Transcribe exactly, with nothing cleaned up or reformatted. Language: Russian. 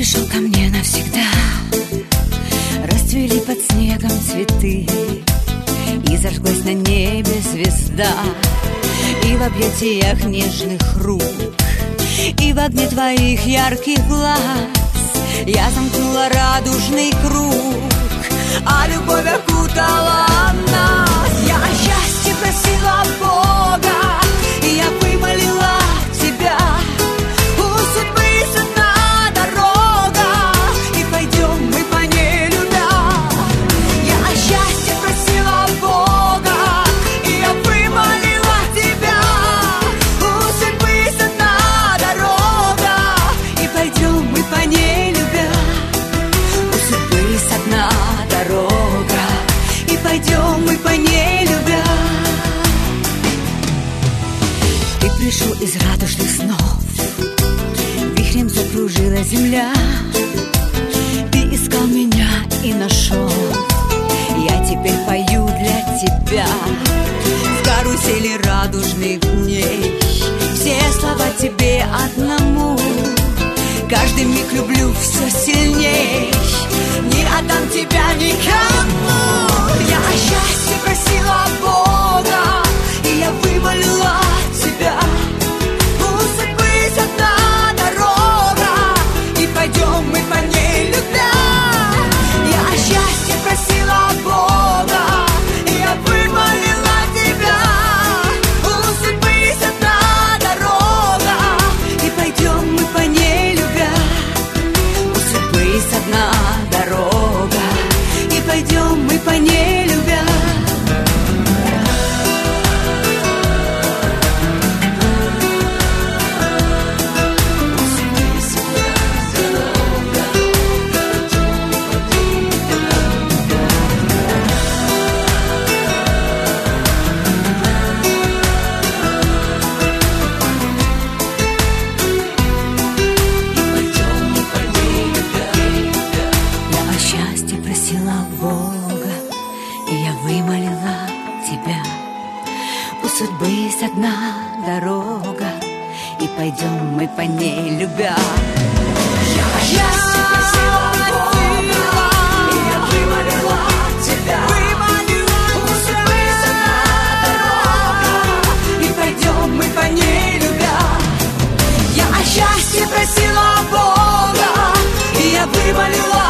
пришел ко мне навсегда. Расцвели под снегом цветы, и зажглась на небе звезда. И в объятиях нежных рук, и в огне твоих ярких глаз я замкнула радужный круг, а любовь окутала нас. Я о счастье просила Бога, и я вымолила тебя. У судьбы одна дорога, и пойдем мы по ней любя. Я о счастье просила Бога, и я вымолила тебя. У судьбы одна дорога, и пойдем мы по ней любя. У судьбы одна дорога, и пойдем мы по ней любя. Ты пришел из радужных снов, вихрем закружила земля. Ты искал меня и нашел, я теперь пою для тебя. В карусели радужных дней все слова тебе одному. Каждый миг люблю все сильней, не отдам тебя никому. Я о счастье просила Бога, и я вымолила тебя. У судьбы одна дорога, и пойдем мы по ней любя. Я о счастье просила Бога, и я вымолила тебя. У судьбы одна дорога, и пойдем мы по ней любя. У судьбы одна дорога, и пойдем мы по ней любя. Одна дорога, и пойдем мы по ней любя. Я о счастье просила Бога, и я вымолила тебя. У судьбы одна дорога, и пойдем мы по ней любя. Я о счастье просила Бога, и я вымолила